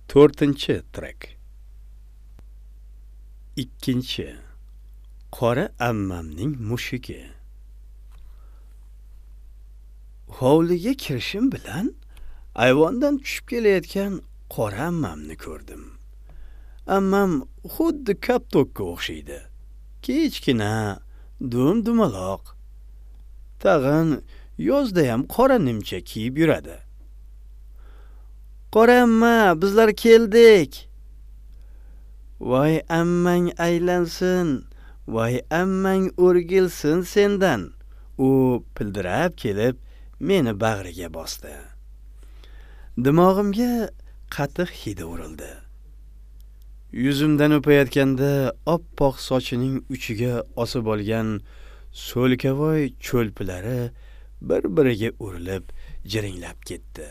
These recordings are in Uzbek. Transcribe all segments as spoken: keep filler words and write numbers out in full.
to'rtinchi trek. Ikkinchi. Qora ammamning mushugi. Hovliga kirishim bilan ayvondan tushib kelayotgan qora ammamni ko'rdim. Ammam xuddi kaptokka o'xshaydi. Kichkina, dum-dumaloq. Tag'in yozda ham qora nimcha kiyib yuradi. Qora amma, bizlar keldik. Voy ammang aylansin, voy ammang o'rgilsin sendan. U pildirab kelib meni bag'riga bosdi. Dimog'imga qatiq hidi urildi. Yuzimdan o'payotganda oppoq sochining uchiga osib olgan so'lkavoy cho'lpilari bir-biriga urilib, jiringlab ketdi.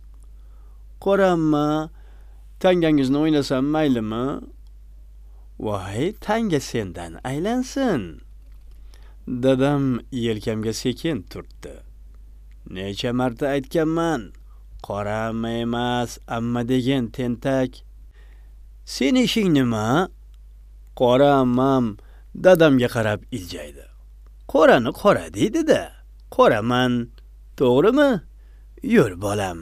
Qora amma, tangangizni o'ynasam maylimi? Voy, tanga sendan aylansin. Dadam yelkamga sekin turtdi. Necha marta aytganman, qora amma emas, amma degan tentak. Sen ishing nima? Qora ammam dadamga qarab iljaydi. Qorani qora deydi-da. Qoraman, to'g'rimi? Yur bolam.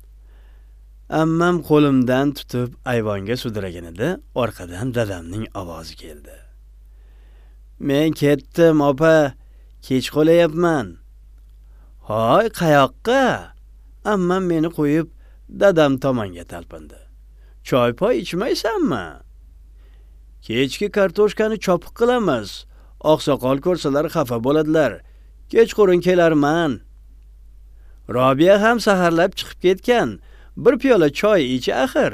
Ammam qo'limdan tutib ayvonga sudraganida orqadan dadamning ovozi keldi. Men ketdim, opa, kech qolayapman. Hoy, qayoqqa? Ammam meni qo'yib dadam tomonga talpindi. Choy-poy ichmaysanmi? Kechki kartoshkani chopiq qilamiz. Oqsoqol ko'rsalar xafa bo'ladilar. Kechqurun kelarman. Robiya ham saharlab chiqib ketgan. Bir piyola choy ich axir.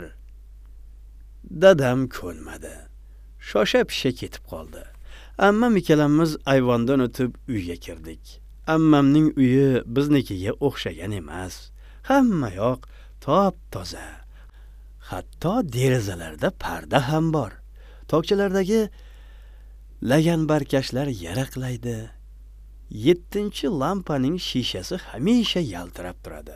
Dadam ko'nmadi. Shosha-pisha ketib qoldi. Ammam ikkalamiz ayvondan o'tib uyga kirdik. Ammamning uyi biznikiga o'xshagan emas. Hamma yoq top-toza. Hatto derazalarda parda ham bor. Tokchalardagi laganbarkashlar yaraqlaydi. Yettinchi lampaning shishasi hamisha yaltirab turadi.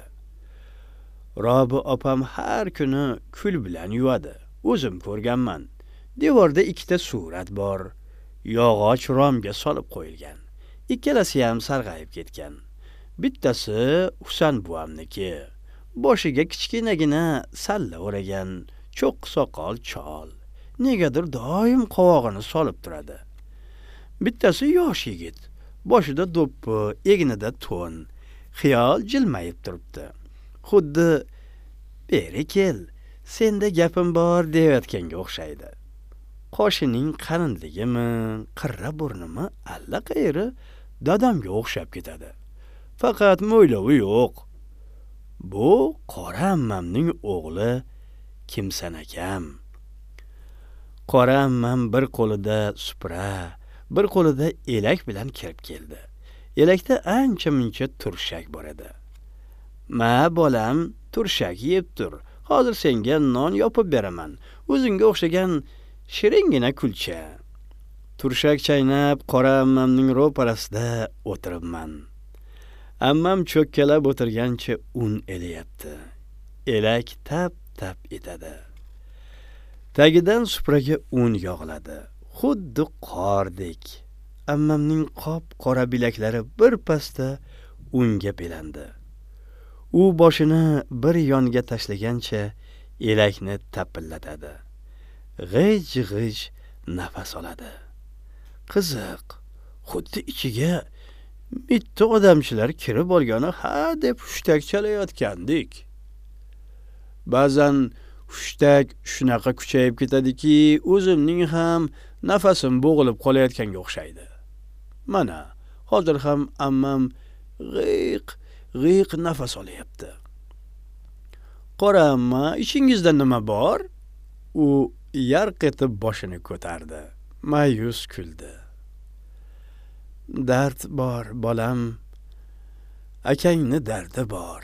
Robi opam har kuni kul bilan yuvadi. O'zim ko'rganman. Devorda ikkita surat bor. Yog'och romga solib qo'yilgan. Ikkalasi ham sarg'ayib ketgan. Bittasi Husan buvamniki. Boshiga kichkinagina salla o'ragan, cho'q soqol chol. Negadir doim qovog'ini solib turadi. Bittasi yosh yigit. Boshida do'ppi, egnida to'n. Xiyol jilmayib turibdi. Xuddi beri kel, senda gapim bor deyotganga o'xshaydi. Qoshining qalinligimi, qirra burnimi allaqayri dadamga o'xshab ketadi. Faqat mo'ylovi yo'q. Bu qora ammamning o'g'li Kimsan akam. Qora ammam bir qo'lida supra, bir qo'lida elak bilan kirib keldi. Elakda ancha-muncha turshak bor edi. "Ma bolam, turshak yeb tur. Hozir senga non yopib beraman. O'zingga o'xshagan shiringina kulcha." Turshak chaynab qora ammamning ro'parasida o'tiribman. Ammam cho'kkalab o'tirgancha un eliyapti. Elak tap-tap etadi. Tagidan supraga un yog'iladi. Xuddi qordek. Ammamning qop-qora bilaklari bir pasda unga belandi. U boshini bir yonga tashlagancha elakni tapillatadi. G'ij-g'ij nafas oladi. Qiziq, xuddi ichiga bitta odamchilar kirib olgani ha deb hushtak chalayotgandek. Ba'zan hushtak shunaqa kuchayib ketadiki, o'zimning ham nafasim bo'g'ilib qolayotganga o'xshaydi. Mana, hozir ham ammam g'iq, g'iq nafas olyapti. Qora amma, ichingizda nima bor? U yarq etib boshini ko'tardi. Ma'yus kuldi. Dard bor, bolam. Akangni dardi bor.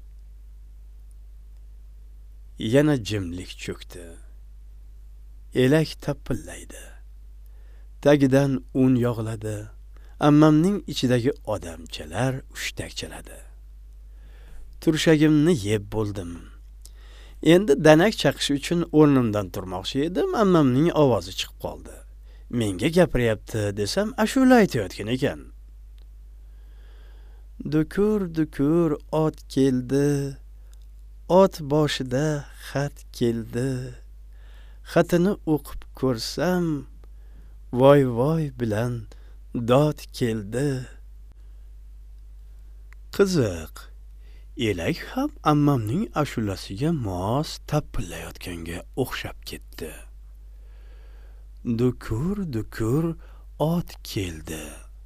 Yana jimlik cho'kdi. Elak tapillaydi. Tagidan un yog'iladi. Ammamning ichidagi odamchalar hushtak chaladi. Turshagimni yeb bo'ldim. Endi danak chaqish uchun o'rnimdan turmoqchi edim, ammamning ovozi chiqib qoldi. Menga gapiryapti desam, ashula aytayotgan ekan. Dukur dukur ot keldi, ot boshida xat keldi. Xatini o'qib ko'rsam, voy voy bilan dod keldi. Qiziq, elak ham ammamning ashulasiga mos tapillayotganga o'xshab ketdi. Dukur dukur ot keldi.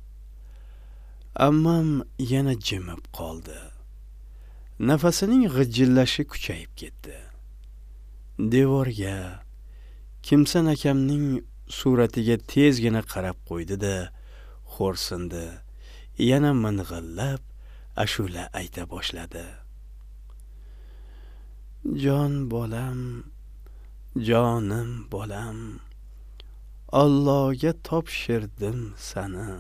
Ammam yana jimib qoldi. Nafasining g'ijillashi kuchayib ketdi. Devorga Kimsan akamning suratiga tezgina qarab qo'ydi-da, xo'rsindi. Yana ming'illab ashula ayta boshladi. Jon bolam, jonim bolam, Allohga topshirdim sani.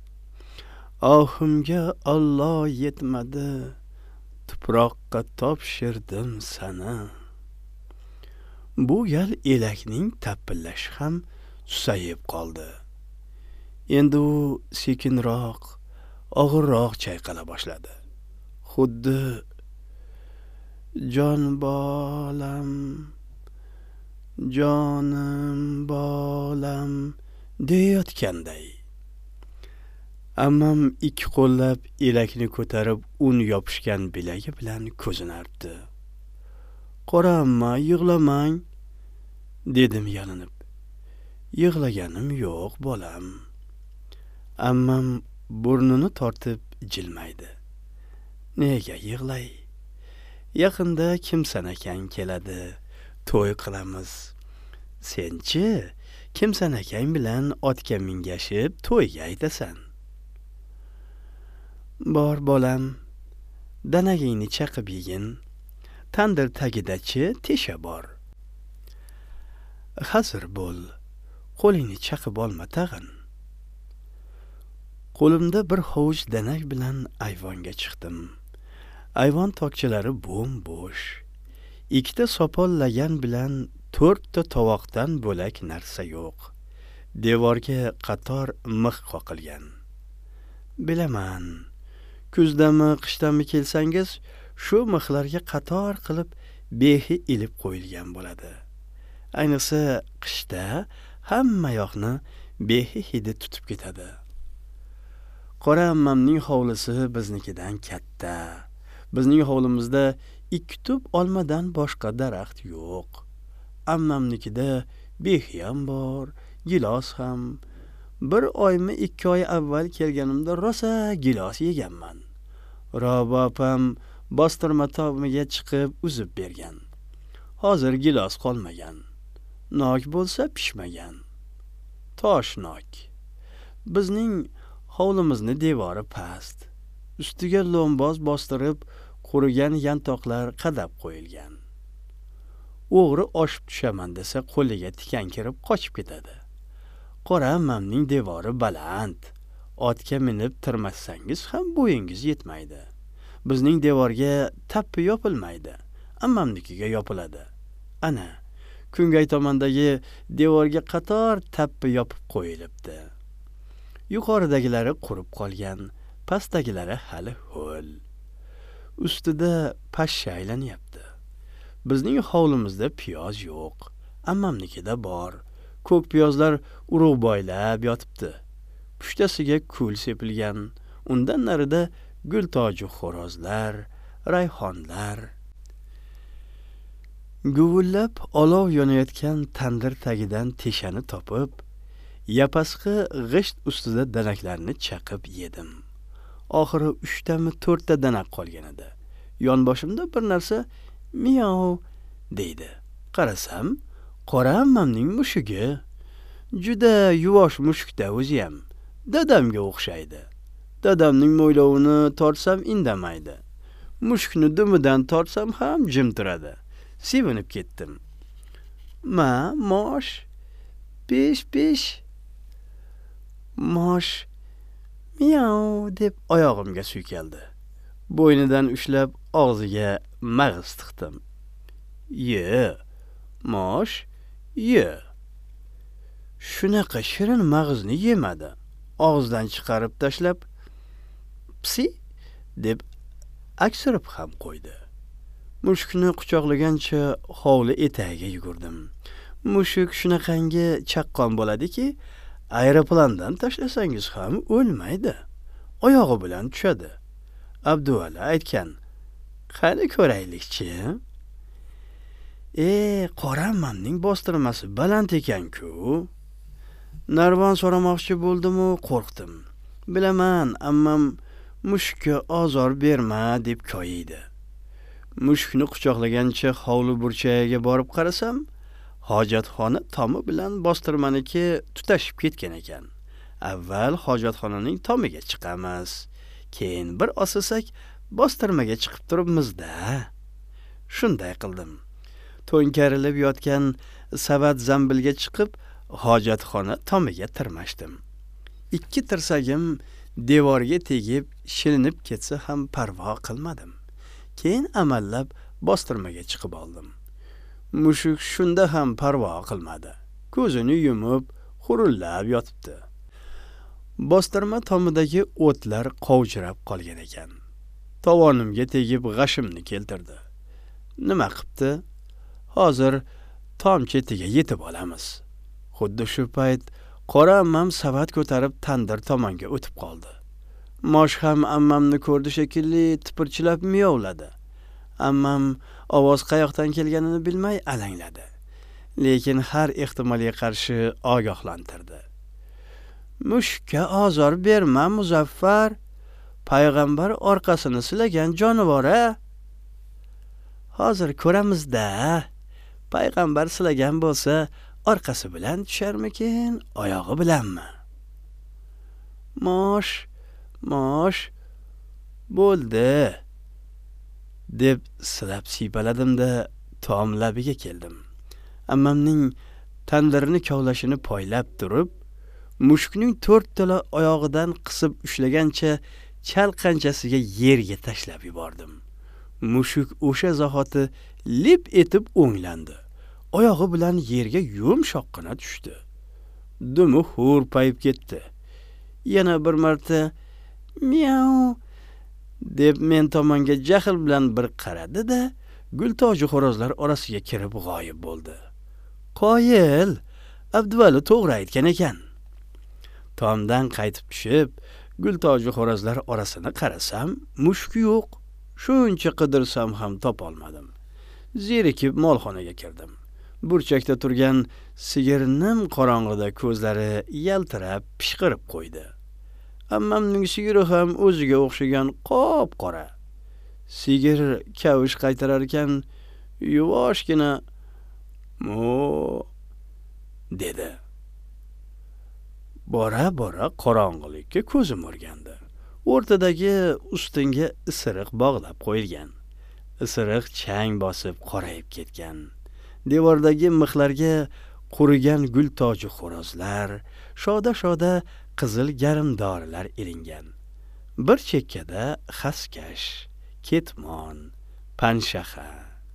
Ohimga Alloh yetmadi, tuproqqa topshirdim sani. Bu gal elakning tapillashi ham susayib qoldi. Endi u sekinroq, og'irroq chayqala boshladi. Xuddi jon bolam, jonim bolam deyotganday. Ammam ikki qo'llab elakni ko'tarib un yopishgan bilagi bilan ko'zini artdi. Qora amma, yig'lamang, dedim yalinib. Yig'laganim yo'q, bolam. Ammam burnini tortib jilmaydi. Nega yig'lay? Yaqinda Kimsan akang keladi, to'y qilamiz. Senchi Kimsan akang bilan otga mingashib to'yga aytasan. Bor bolam, danagingni chaqib yegin. Tandir tagidachi tesha bor. Hazır bo'l, qo'lingni chaqib olma tag'in. Qo'limda bir hovuch danak bilan ayvonga chiqdim. Ayvon tokchalari bo'm-bo'sh. Ikkita sopol lagan bilan to'rtta tovoqdan bo'lak narsa yo'q. Devorga qator mix qoqilgan. Bilaman, kuzdami, qishdami kelsangiz, shu mixlarga qator qilib behi ilib qo'yilgan bo'ladi. Ayniqsa qishda hamma yoqni behi hidi tutib ketadi. Qora ammamning hovlisi biznikidan katta. Bizning hovlimizda ikki tub olmadan boshqa daraxt yo'q. Ammamnikida behi ham bor, gilos ham. Bir oymi ikki oy avval kelganimda rosa gilos yeganman. Robi opam bostirma tomiga chiqib uzib bergan. Hozir gilos qolmagan. Nok bo'lsa pishmagan. Tosh nok. Bizning hovlimizni devori past. Ustiga lo'mboz bostirib qurigan yantoqlar qadab qo'yilgan. O'g'ri oshib tushaman desa qo'liga tikan kirib qochib ketadi. Qora ammamning devori baland. Otga minib tirmasangiz ham bo'yingiz yetmaydi. Bizning devorga tappi yopilmaydi. Ammamnikiga yopiladi. Ana, Kungay tomondagi devorga qator tappi yopib qo'yilibdi. Yuqoridagilari qurib qolgan, pastdagilari hali ho'l. Ustida pashsha aylanyapti. Bizning hovlimizda piyoz yo'q, ammamnikida bor. Ko'k piyozlar urug' boylab yotibdi. Pushtasiga kul sepilgan. Undan narida gul toji xo'rozlar, rayhonlar. Guvullab olov yonayotgan tandir tagidan teshani topib, yapasqi g'isht ustida danaklarni chaqib yedim. Oxiri uchtami to'rtta danak qolgan edi. Yonboshimda bir narsa miyav deydi. Qarasam, qora ammamning mushugi. Juda yuvosh mushukda o'zi ham. Dadamga o'xshaydi. Dadamning mo'ylovini tortsam indamaydi. Mushukni dumidan tortsam ham jim turadi. Sevinib ketdim. Ma, mosh, pish pish. Mosh miyav deb oyog'imga suykaldi. Bo'ynidan ushlab og'ziga mag'iz tiqdim. Ye, mosh, ye. Shunaqa shirin mag'izni yemadi. Og'zidan chiqarib tashlab, psi deb aksirib ham qo'ydi. Mushukni quchoqlagancha hovli etagiga yugurdim. Mushuk shunaqangi chaqqon bo'ladiki, aeroplandan tashlasangiz ham o'lmaydi. Oyog'i bilan tushadi. Abduvali aytgan. Qani ko'raylikchi. E, qora ammamning bostirmasi baland ekan-ku. Narvon so'ramoqchi bo'ldim-u, qo'rqdim. Bilaman, ammam mushukka ozor berma deb koyiydi. Mushukni quchoqlagancha hovli burchagiga borib qarasam, hojatxona tomi bilan bostirmaniki tutashib ketgan ekan. Avval hojatxonaning tomiga chiqamiz, keyin bir osilsak bostirmaga chiqib turibmiz-da. Shunday qildim. To'nkarilib yotgan savat zambilga chiqib, hojatxona tomiga tirmashdim. Ikki tirsagim devorga tegib, shilinib ketsa ham parvo qilmadim. Keyin amallab bostirmaga chiqib oldim. Mushuk shunda ham parvo qilmadi. Ko'zini yumib, xurullab yotibdi. Bostirma tomidagi o'tlar qovjirab qolgan ekan. Tovonimga tegib g'ashimni keltirdi. Nima qipti? Hozir tom chetiga yetib olamiz. Xuddi shu payt qora ammam savat ko'tarib tandir tomonga o'tib qoldi. Mosh ham ammamni ko'rdi shekilli tipirchilab miyovladi. Ammam ovoz qayoqdan kelganini bilmay alangladi. Lekin har ehtimolga qarshi ogohlantirdi. Mushukka ozor berma, Muzaffar. Payg'ambar orqasini silagan jonivor-a. Hozir ko'ramiz-da. Payg'ambar silagan bo'lsa, orqasi bilan tusharmikin, oyog'i bilanmi? Mosh, mosh, bo'ldi, deb silab siypaladim-da, tom labiga keldim. Ammamning tandirini kovlashini poylab turib, mushukning to'rttala oyog'idan qisib ushlagancha chalqanchasiga yerga tashlab yubordim. Mushuk o'sha zahoti lip etib o'nglandi. Oyog'i bilan yerga yumshoqqina tushdi. Dumi hurpayib ketdi. Yana bir marta miau deb men tomonga jahl bilan bir qaradi-da, gultoji xo'rozlar orasiga kirib g'oyib bo'ldi. Qoyil, Abduvali to'g'ri aytgan ekan. Tomdan qaytib tushib, gultoji xo'rozlar orasini qarasam, mushuk yo'q. Shuncha qidirsam ham topolmadim. Zerikib molxonaga kirdim. Burchakda turgan sigir nim qorong'ida ko'zlari yaltirab pishqirib qo'ydi. Ammamning sigiri ham o'ziga o'xshagan qop-qora. Sigir kavush qaytarar ekan, yuvoshgina mo dedi. Bora-bora qorong'ilikka ko'zim o'rgandi. O'rtadagi ustinga isiriq bog'lab qo'yilgan. Isiriq chang bosib qorayib ketgan. Devordagi mixlarga qurigan gul toji xo'rozlar, shoda-shoda qizil garimdorilar ilingan. Bir chekkada xaskash, ketmon, panshaxa.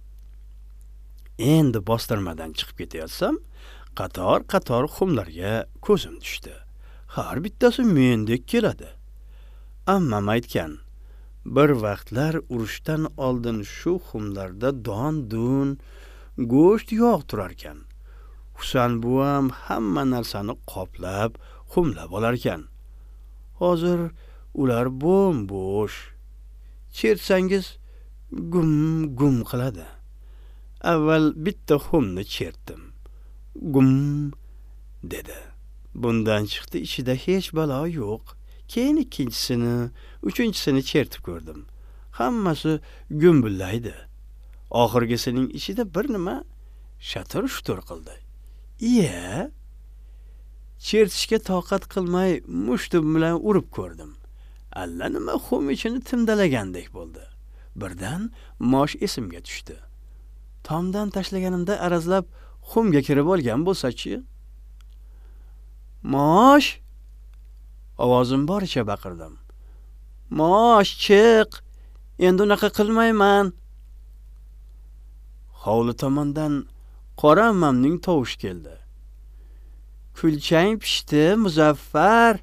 Endi bostirmadan chiqib ketayotsam, qator-qator xumlarga ko'zim tushdi. Har bittasi mendek keladi. Ammam aytgan, bir vaqtlar urushdan oldin shu xumlarda don-dun, go'sht yog' turar ekan. Husan buvam hamma narsani qoplab, xumlab olar ekan. Hozir ular bo'm-bo'sh. Chertsangiz gum-gum qiladi. Avval bitta xumni chertdim. Gum dedi. Bundan chiqdi ichida hech balo yo'q. Keyin ikkinchisini, uchinchisini chertib ko'rdim. Hammasi gumbullaydi. Oxirgisining ichida bir nima shatir-shutur qildi. Iye, chertishga toqat qilmay mushtum bilan urib ko'rdim. Alla nima xum ichini timdalagandek bo'ldi. Birdan mosh esimga tushdi. Tomdan tashlaganimda arazlab xumga kirib olgan bo'lsa-chi? Mosh! Ovozim boricha baqirdim. Mosh, chiq! Endi unaqa qilmayman. hovli tomondan qora ammamning tovushi keldi. Kulchang pishdi, Muzaffar.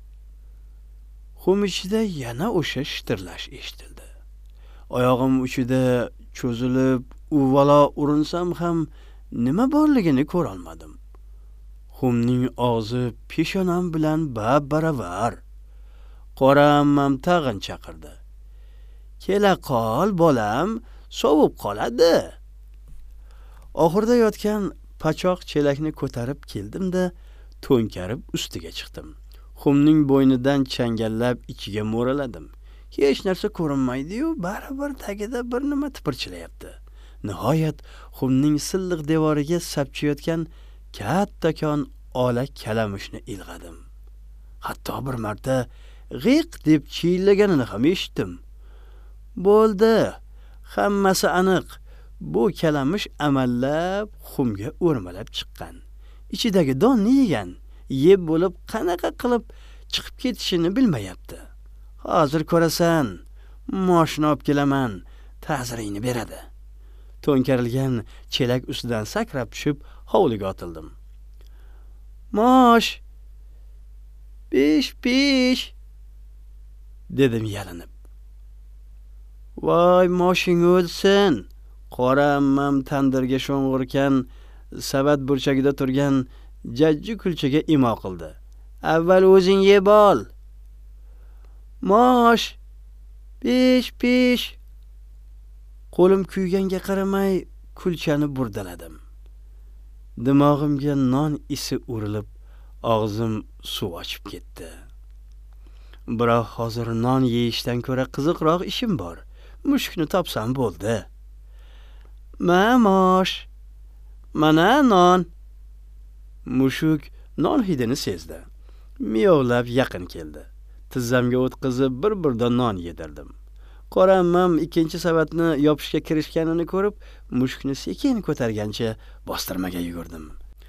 Xum ichida yana o'sha shitirlash eshitildi. Oyog'im uchida cho'zilib, uvvalo urinsam ham nima borligini ko'ra olmadim. Xumning og'zi peshonam bilan bab-baravar. Qora ammam tag'in chaqirdi. Kela qol, bolam, sovib qoladi. Oxirida yotgan pachoq chelakni ko'tarib keldim-da, to'nkarib ustiga chiqdim. Xumning bo'ynidan changallab ichiga mo'raladim. Hech narsa ko'rinmaydi-yu, baribir tagida bir nima tipirchilayapti. Nihoyat xumning silliq devoriga sapchiyotgan kattakon ola kalamushni ilg'adim. Hatto bir marta g'iq deb chillaganini ham eshitdim. Bo'ldi, hammasi aniq. Bu kalamush amallab xumga o'rmalab chiqqan. Ichidagi donni yegan, yeb bo'lib qanaqa qilib chiqib ketishini bilmayapti. Hozir ko'rasan, moshni olib kelaman, ta'ziringni beradi. To'nkarilgan chelak ustidan sakrab tushib, hovliga otildim. Mosh! Pish, pish! Dedim yalinib. Voy, moshing o'lsin! Qora ammam tandirga sho'ng'irkan, savat burchagida turgan jajji kulchaga imo qildi. Avval o'zing yeb ol. Mosh! Pish, pish! Qo'lim kuyganga qaramay kulchani burdaladim. Dimog'imga non isi urilib, og'zim suv ochib ketdi. Biroq hozir non yeyishdan ko'ra qiziqroq ishim bor. Mushukni topsam bo'ldi. Mamosh, mana non. Mushuk non hidini sezdi. Miyovlab yaqin keldi. Tizzamga o'tkazib bir-birdan non yedirdim. Qora ammam ikkinchi savatni yopishga kirishganini ko'rib, mushukni sekin ko'targancha bostirmaga yugurdim.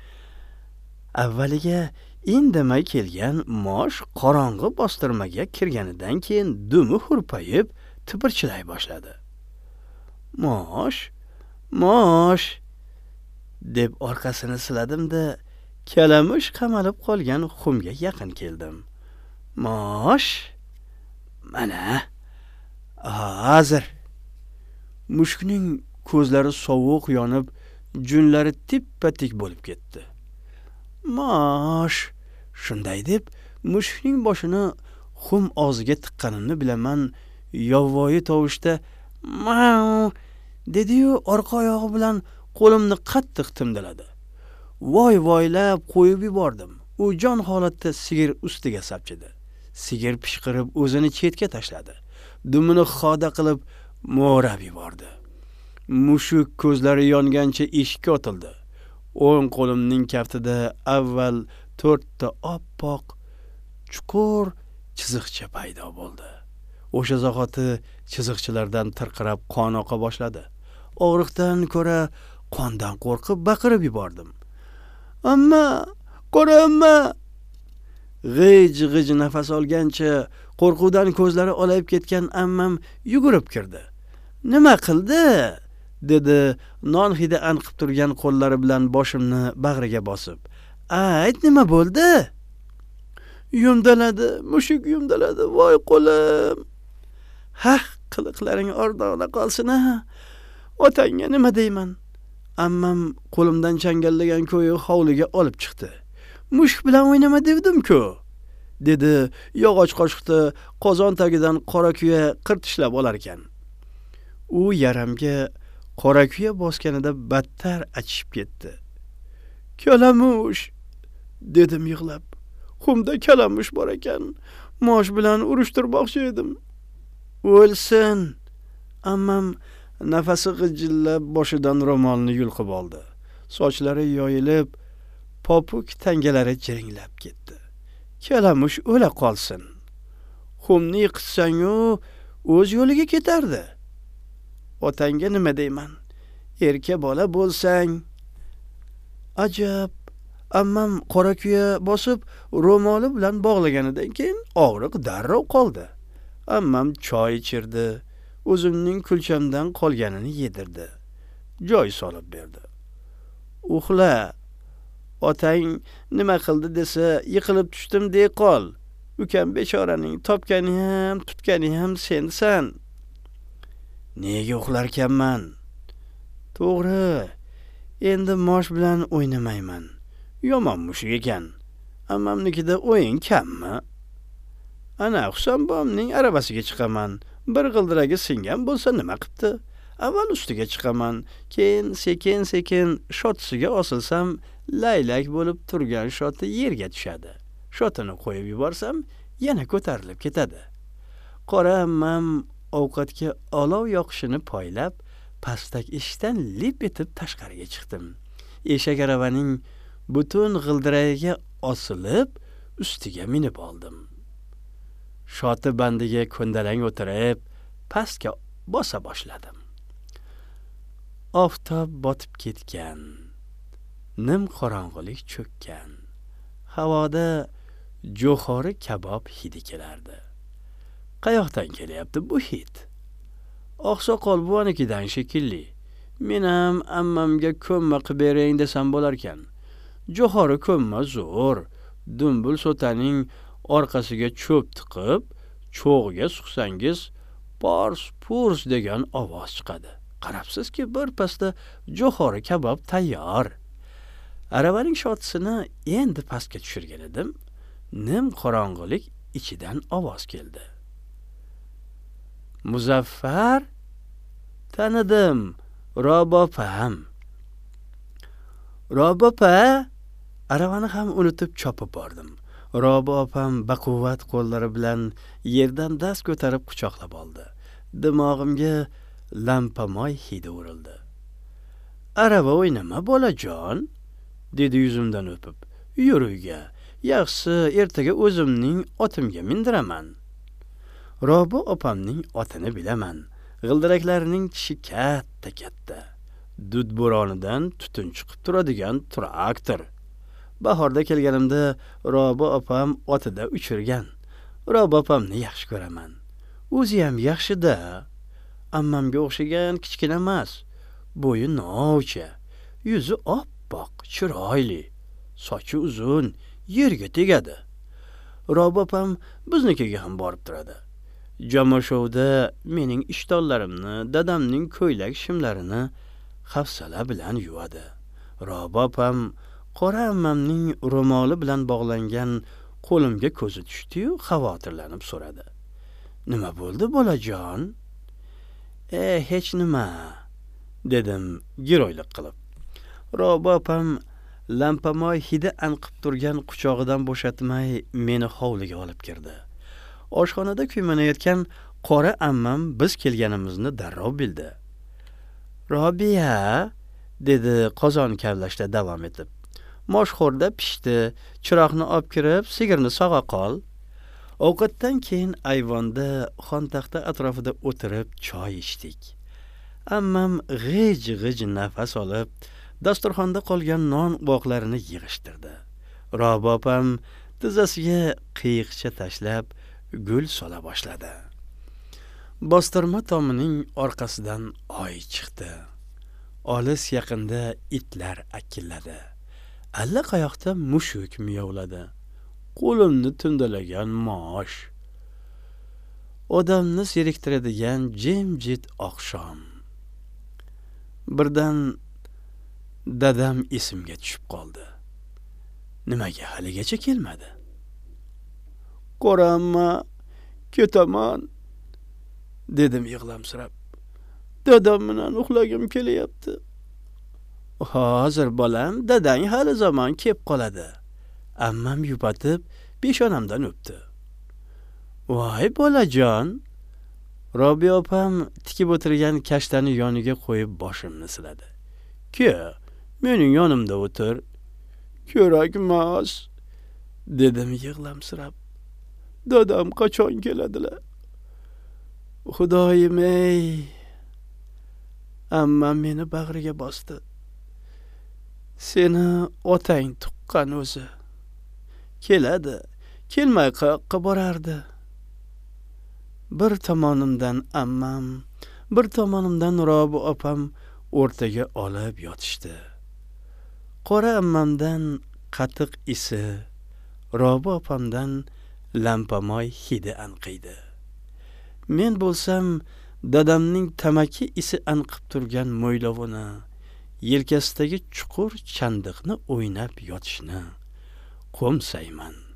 Avvaliga indamay kelgan mosh qorong'i bostirmaga kirganidan keyin dumi hurpayib, tipirchilay boshladi. Mosh, mosh deb orqasini siladim-da, kalamush qamalib qolgan xumga yaqin keldim. Mosh, mana hozir. Mushukning ko'zlari sovuq yonib, junlari tippa-tik bo'lib ketdi. Mosh, shunday deb mushukning boshini xum og'ziga tiqqanini bilaman, yovvoyi tovushda "Mau" dedi-yu, orqa oyog'i bilan qo'limni qattiq timdaladi. Voy-voylab qo'yib yubordim. U jon holatda sigir ustiga sapchidi. Sigir pishqirib o'zini chetga tashladi. Dumini xoda qilib mo'rab yubordi. Mushuk ko'zlari yongancha eshikka otildi. O'ng qo'limning kaftida avval to'rtta oppoq chuqur chiziqcha paydo bo'ldi. O'sha zahoti chiziqchalardan tirqirab qon oqa boshladi. Og'riqdan ko'ra qondan qo'rqib baqirib yubordim. Amma, qora amma! G'ij-g'ij nafas olgancha qo'rquvdan ko'zlari olayib ketgan ammam yugurib kirdi. Nima qildi? Dedi non hidi anqib turgan qo'llari bilan boshimni bag'riga bosib. Ayt, nima bo'ldi? Yumdaladi, mushuk yumdaladi, voy qo'lim. Haq, qiliqlaring ordona qolsin ha. Otangga nima deyman? Ammam qo'limdan changallagan ko'yi hovliga olib chiqdi. Mushuk bilan o'ynama devdim-ku, dedi yog'och qoshiqda qozon tagidan qora kuya qirtishlab olar ekan. U yaramga qora kuya bosganida battar achishib ketdi. Kalamush, dedim yig'lab. Xumda kalamush bor ekan. Mosh bilan urushtirmoqchi edim. O'lsin. Ammam nafasi g'ijillab boshidan ro'molni yulqib oldi. Sochlari yoyilib, popuk tangalari jiringlab ketdi. Kalamush o'la qolsin. Xumni yiqitsang-u, o'z yo'liga ketardi. Otangga nima deyman? Erka bola bo'lsang. Ajab, ammam qora kuya bosib ro'moli bilan bog'laganidan keyin og'riq darrov qoldi. Ammam choy ichirdi, o'zimning kulchamdan qolganini yedirdi. joy solib berdi. Uxla. Otang nima qildi desa, yiqilib tushdim deb qol. Ukam bechoraning topgani ham, tutgani ham sensan. Nega uxlarkanman? To'g'ri. Endi mosh bilan o'ynamayman. Yomon mushuk ekan. Ammamnikida o'yin kammi? Ana Husan bobomning arabasiga chiqaman. Bir g'ildiragi singan bo'lsa nima qipti? Avval ustiga chiqaman, keyin sekin-sekin shotisiga osilsam, laylak bo'lib turgan shoti yerga tushadi. Shotini qo'yib yuborsam, yana ko'tarilib ketadi. Qora ammam ovqatga olov yoqishini poylab, pastak eshikdan lip etib tashqariga chiqdim. Eshak aravaning butun g'ildiragiga osilib, ustiga minib oldim. Shoti bandiga ko'ndalang o'tirib, pastga bosa boshladim. Oftob botib ketgan. Nim qorong'ilik cho'kkan. Havoda jo'xori kabob hidi kelardi. Qayoqdan kelyapti bu hid? Oqsoqol buvanikidan shekilli. Men ham ammamga ko'mma qilib bering desam bo'lar ekan. Jo'xori ko'mma zo'r. Dumbul sotaning orqasiga cho'p tiqib, cho'g'ga suqsangiz, pors purs degan ovoz chiqadi. Qarabsizki, bir pasda jo'xori kabob tayyor. Aravaning shotisini endi pastga tushirgan edim. Nim qorong'ilik ichidan ovoz keldi. Muzaffar? Tanidim, Robopam. Robopa? Aravani ham unutib chopib bordim. Robopam baquvvat qo'llari bilan yerdan dast ko'tarib quchoqlab oldi. Dimog'imga lampamoy hidi urildi. Arava o'ynama bolajon, dedi yuzimdan o'pib. Yur uyga. Yaxshisi ertaga o'zimning otimga mindiraman. Robo opamning otini bilaman. G'ildiraklarining tishi katta-katta. Dud bo'ronidan tutun chiqib turadigan traktor. Bahorda kelganimda Robo opam otida uchirgan. Robo opamni yaxshi ko'raman. O'zi ham yaxshi-da. Ammamga o'xshagan kichkina emas. Bo'yi novcha, yuzi oppoq, chiroyli, sochi uzun, yerga tegadi. Robo opam biznikiga ham borib turadi. Jamashovda mening ishtonlarimni, dadamning ko'ylak shimlarini hafsala bilan yuvadi. Robo opam qora ammamning ro'moli bilan bog'langan qo'limga ko'zi tushdi-yu, xavotirlanib so'radi. Nima bo'ldi bolajon? E, hech nima, dedim giroylik qilib. Robo opam lampamoy hidi anqib turgan quchog'idan bo'shatmay meni hovliga olib kirdi. Oshxonada kuymanayotgan qora ammam biz kelganimizni darrov bildi. Robiya, dedi qozon kavlashda davom etib. Moshxo'rda pishdi, chiroqni olib kirib, sigirni sog'a qol. Ovqatdan keyin ayvonda xontaxta atrofida o'tirib choy ichdik. Ammam g'ij-g'ij nafas olib, dasturxonda qolgan non uvoqlarini yig'ishtirdi. Robo opam tizzasiga qiyiqcha tashlab gul sola boshladi. Bostirma tomining orqasidan oy chiqdi. Olis yaqinda itlar akilladi. Alla qayoqda mushuk miyovladi. Qo'limni tundalagan mosh. Odamni zeriktiradigan jimjit oqshom. Birdan dadam esimga tushib qoldi. Nimaga haligacha kelmadi? Qo'ramma, ketaman, dedim yig'lamsirab. Dadam bilan uxlagim kelyapti. Hozir bolam, dadang hali zamon kelib qoladi. Ammam yupatib peshonamdan o'pdi. Voy bolajon. Robiya opam tikib o'tirgan kashtani yoniga qo'yib boshimni siladi. Ke, mening yonimda o'tir. Kerakmas, dedim yig'lamsirab. Dadam qachon keladilar? Xudoyim-ey. Ammam meni bag'riga bosdi. Seni otang tuqqan o'zi. Keladi, kelmay qayoqqa borardi? Bir tomonimdan ammam, bir tomonimdan Robi opam o'rtaga olib yotishdi. Qora ammamdan qatiq isi, Robi opamdan lampamoy hidi anqiydi. Men bo'lsam dadamning tamaki isi anqib turgan mo'ylovini, yelkasidagi chuqur chandiqni o'ynab yotishni qo'msayman.